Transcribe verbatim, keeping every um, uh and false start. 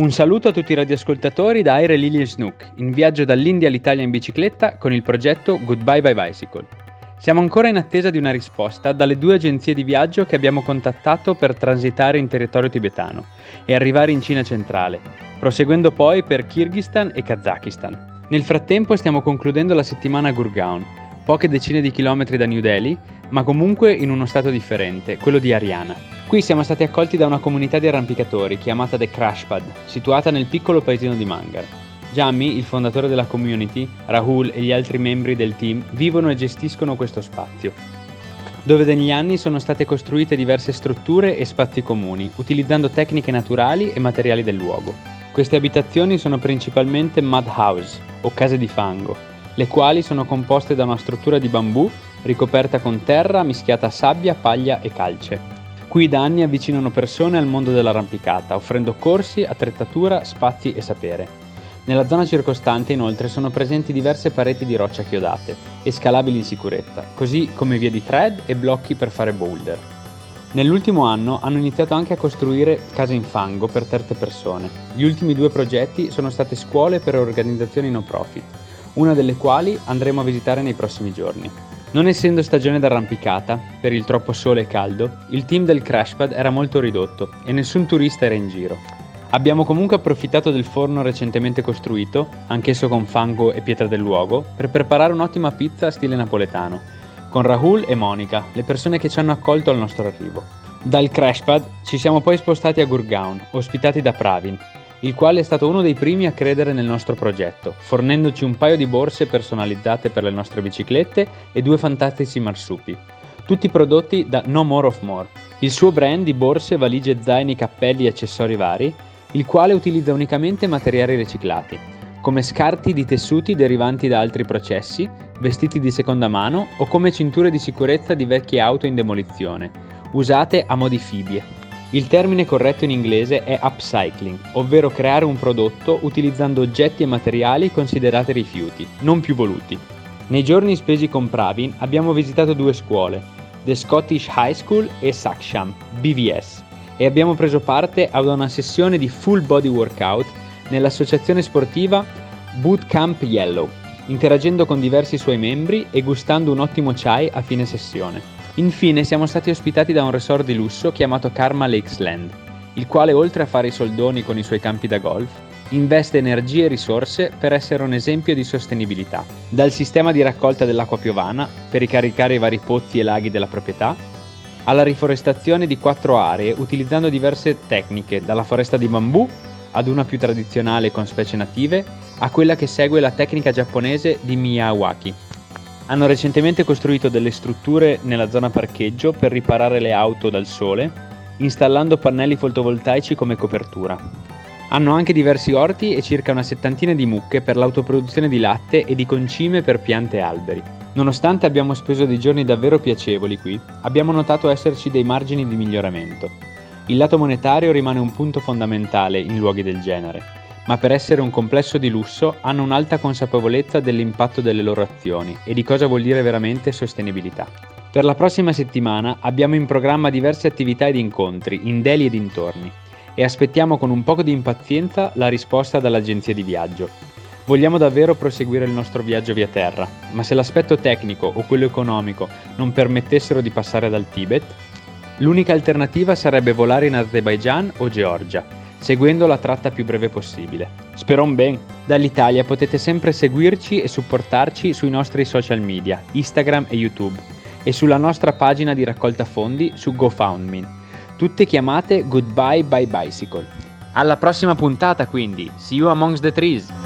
Un saluto a tutti i radioascoltatori da Aire Lily e Snook, in viaggio dall'India all'Italia in bicicletta con il progetto Goodbye by Bicycle. Siamo ancora in attesa di una risposta dalle due agenzie di viaggio che abbiamo contattato per transitare in territorio tibetano e arrivare in Cina centrale, proseguendo poi per Kirghizistan e Kazakistan. Nel frattempo stiamo concludendo la settimana a Gurgaon, poche decine di chilometri da New Delhi, ma comunque in uno stato differente, quello di Haryana. Qui siamo stati accolti da una comunità di arrampicatori chiamata The Crashpad, situata nel piccolo paesino di Mangar. Jammi, il fondatore della community, Rahul e gli altri membri del team vivono e gestiscono questo spazio, dove negli anni sono state costruite diverse strutture e spazi comuni, utilizzando tecniche naturali e materiali del luogo. Queste abitazioni sono principalmente mud house, o case di fango, le quali sono composte da una struttura di bambù ricoperta con terra mischiata a sabbia, paglia e calce. Qui da anni avvicinano persone al mondo dell'arrampicata, offrendo corsi, attrezzatura, spazi e sapere. Nella zona circostante inoltre sono presenti diverse pareti di roccia chiodate e scalabili in sicurezza, così come vie di thread e blocchi per fare boulder. Nell'ultimo anno hanno iniziato anche a costruire case in fango per terze persone. Gli ultimi due progetti sono state scuole per organizzazioni no profit, una delle quali andremo a visitare nei prossimi giorni. Non essendo stagione d'arrampicata, per il troppo sole e caldo, il team del Crashpad era molto ridotto e nessun turista era in giro. Abbiamo comunque approfittato del forno recentemente costruito, anch'esso con fango e pietra del luogo, per preparare un'ottima pizza stile napoletano, con Rahul e Monica, le persone che ci hanno accolto al nostro arrivo. Dal Crashpad ci siamo poi spostati a Gurgaon, ospitati da Pravin, il quale è stato uno dei primi a credere nel nostro progetto, fornendoci un paio di borse personalizzate per le nostre biciclette e due fantastici marsupi, tutti prodotti da No More of More, il suo brand di borse, valigie, zaini, cappelli e accessori vari, il quale utilizza unicamente materiali riciclati, come scarti di tessuti derivanti da altri processi, vestiti di seconda mano o come cinture di sicurezza di vecchie auto in demolizione, usate a mo' di fibbie. Il termine corretto in inglese è upcycling, ovvero creare un prodotto utilizzando oggetti e materiali considerati rifiuti, non più voluti. Nei giorni spesi con Pravin abbiamo visitato due scuole, The Scottish High School e Saksham, B V S, e abbiamo preso parte ad una sessione di full body workout nell'associazione sportiva Bootcamp Yellow, interagendo con diversi suoi membri e gustando un ottimo chai a fine sessione. Infine siamo stati ospitati da un resort di lusso chiamato Karma Lakesland, il quale oltre a fare i soldoni con i suoi campi da golf, investe energie e risorse per essere un esempio di sostenibilità, dal sistema di raccolta dell'acqua piovana per ricaricare i vari pozzi e laghi della proprietà, alla riforestazione di quattro aree utilizzando diverse tecniche, dalla foresta di bambù ad una più tradizionale con specie native, a quella che segue la tecnica giapponese di Miyawaki. Hanno recentemente costruito delle strutture nella zona parcheggio per riparare le auto dal sole, installando pannelli fotovoltaici come copertura. Hanno anche diversi orti e circa una settantina di mucche per l'autoproduzione di latte e di concime per piante e alberi. Nonostante abbiamo speso dei giorni davvero piacevoli qui, abbiamo notato esserci dei margini di miglioramento. Il lato monetario rimane un punto fondamentale in luoghi del genere, ma per essere un complesso di lusso hanno un'alta consapevolezza dell'impatto delle loro azioni e di cosa vuol dire veramente sostenibilità. Per la prossima settimana abbiamo in programma diverse attività ed incontri in Delhi e dintorni e aspettiamo con un poco di impazienza la risposta dall'agenzia di viaggio. Vogliamo davvero proseguire il nostro viaggio via terra, ma se l'aspetto tecnico o quello economico non permettessero di passare dal Tibet, l'unica alternativa sarebbe volare in Azerbaijan o Georgia, seguendo la tratta più breve possibile. Spero un ben! Dall'Italia potete sempre seguirci e supportarci sui nostri social media, Instagram e YouTube, e sulla nostra pagina di raccolta fondi su GoFundMe, tutte chiamate Goodbye by Bicycle. Alla prossima puntata quindi, see you amongst the trees!